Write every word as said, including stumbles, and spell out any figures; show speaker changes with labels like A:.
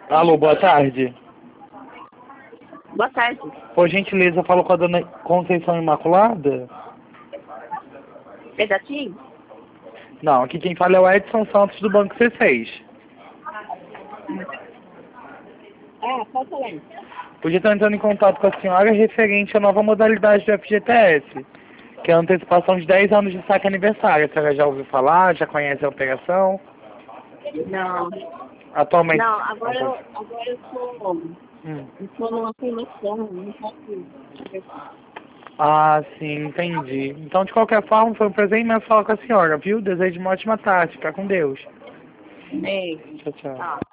A: Alô, boa tarde.
B: Boa tarde.
A: Por gentileza, falo com a dona Conceição Imaculada?
B: Pedacinho?
A: Não, aqui quem fala é o Edson Santos do Banco C seis.
B: Ah, pode falar.
A: Podia estar entrando em contato com a senhora referente à nova modalidade do F G T S, que é a antecipação de dez anos de saque aniversário. A senhora já ouviu falar? Já conhece a operação?
B: Não.
A: Atualmente...
B: Não, agora eu, agora eu tô,
A: Hum.
B: eu tô numa promoção, não posso...
A: Ah, sim, entendi. Então, de qualquer forma, foi um prazer imenso falar com a senhora, viu? Desejo uma ótima tarde. Fica com Deus.
B: Bem,
A: Tchau, tchau.
B: tá.